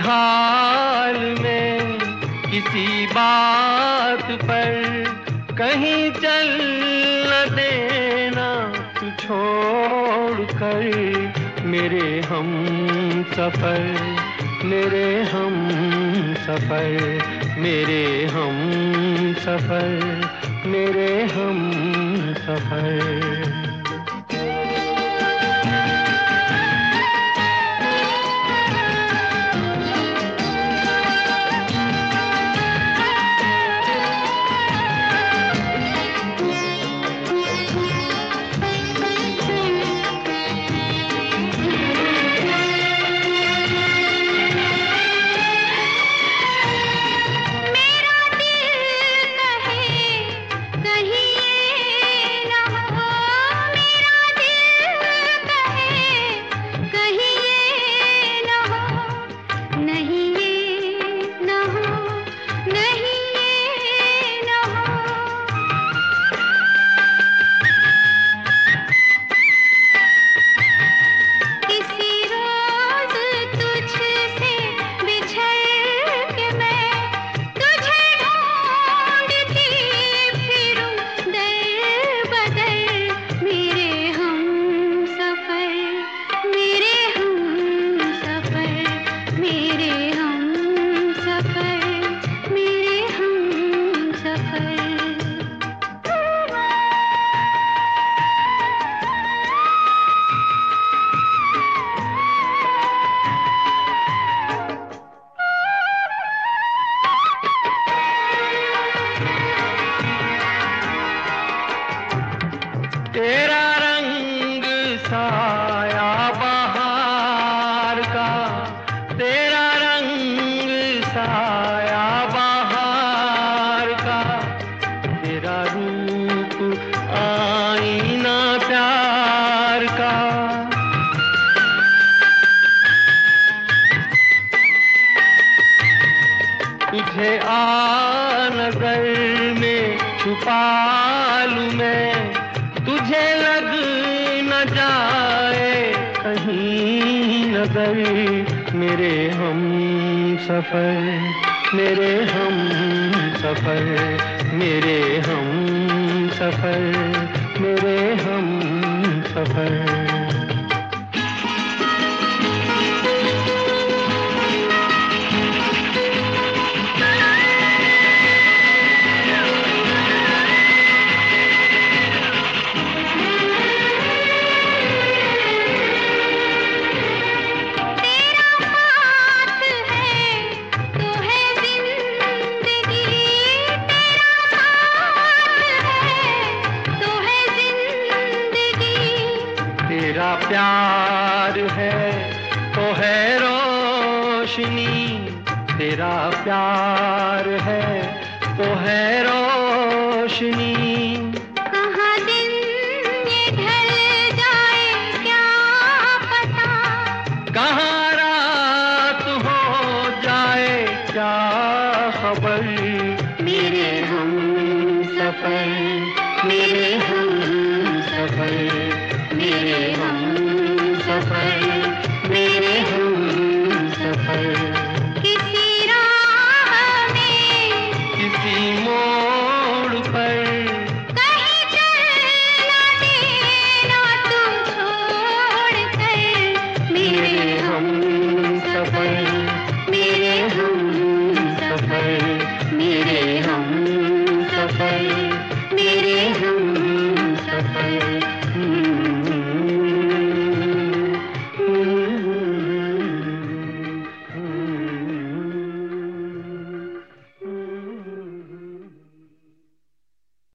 हाल में किसी बात पर कहीं चल न देना तू छोड़ कर मेरे हम सफर, मेरे हम सफर, मेरे हम सफर, मेरे हम सफर। तेरा रंग साया बहार का, तेरा रंग साया बहार का, तेरा रूप आईना प्यार का। तुझे आ नजर में छुपा लूं मैं, तुझे लग न जाए कहीं नजर मेरे हम सफर, मेरे हम सफर, मेरे हम सफर, मेरे हम सफर। तेरा प्यार है तो है रोशनी, तेरा प्यार है तो है रोशनी। कहाँ दिन ये ढल जाए क्या पता, कहाँ रात हो जाए क्या खबर। मेरे हम सफर, मेरे हम सफर, मेरे हम सफर, मेरे हम सफर। किसी राह में, किसी मोड़ पर कहीं चल ना देना तू छोड़ कर मेरे हम सफर।